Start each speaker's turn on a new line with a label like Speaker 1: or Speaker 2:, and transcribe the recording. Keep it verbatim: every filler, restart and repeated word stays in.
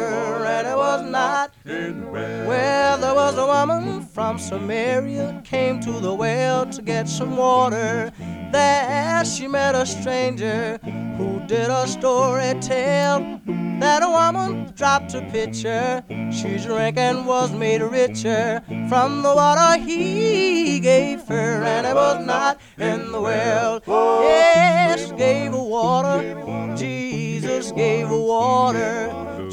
Speaker 1: water, and it was not in the well. Well, there was a woman from Samaria, came to the well to get some water. There she met a stranger who did a story tell that a woman dropped a pitcher. She drank and was made richer from the water he gave her, and it was not in